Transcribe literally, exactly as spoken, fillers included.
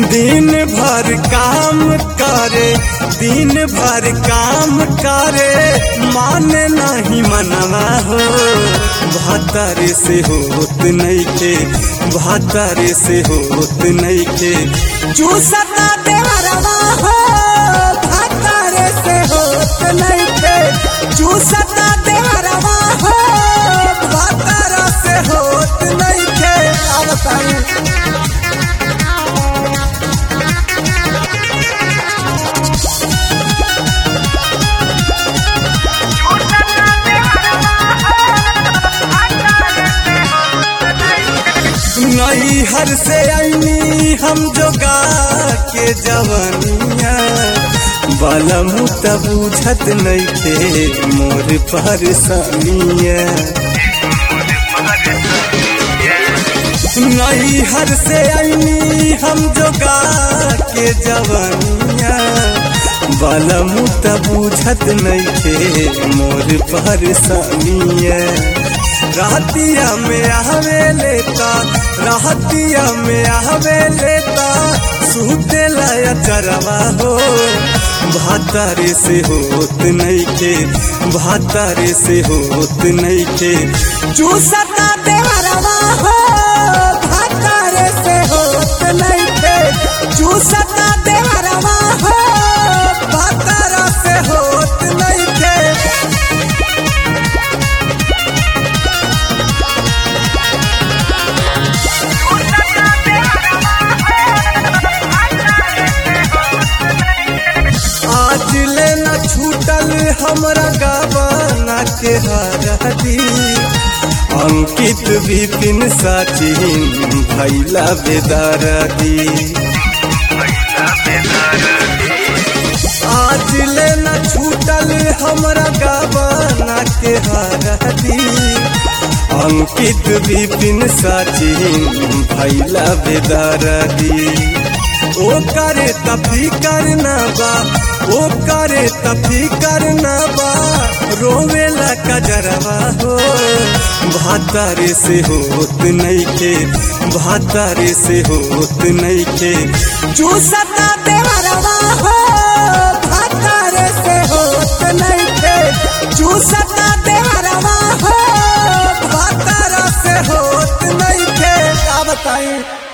दिन भर काम करे दिन भर काम करे माने नहीं मनवा हो भातारे से होत नहीं के भातारे से होत नहीं के चूसता देवरवा हो भातारे से होत नहीं के चूसता देवरवा हो भातारा से होत नहीं के। अब बताऊं नई हर से आईनी हम जोगा के जवनिया बाला मुता बुझत नहीं थे मोर परसानिया नई हर से आईनी हम जोगा के जवनिया बाला मुता बुझत नहीं थे मोर परसानिया। रहतिया में आवे लेता रहतिया में आवे लेता सूते लाया चरवा हो भातारे से होत नहीं के भातारे से होत नहीं के चूसता देवरवा हो भातारे से होत नहीं के चूसता देवरवा हो भातारा से होत नहीं के। आज लेना छूटल हमरा गावाना के हारदी अंकित विपिन साचिन भैला बेदारदी आज लेना छूटल हमरा गावाना के हारदी अंकित विपिन साचिन भैला बेदारदी। ओ करे तफी करना बा ओ करे तफी करना बा रोवेला कजरवा हो भातारे से होत नहीं के भातारे से होत नहीं के चूसता देवरवा हो भातारे से होत नहीं के चूसता देवरवा हो भातारा से होत नहीं के। क्या बताएं।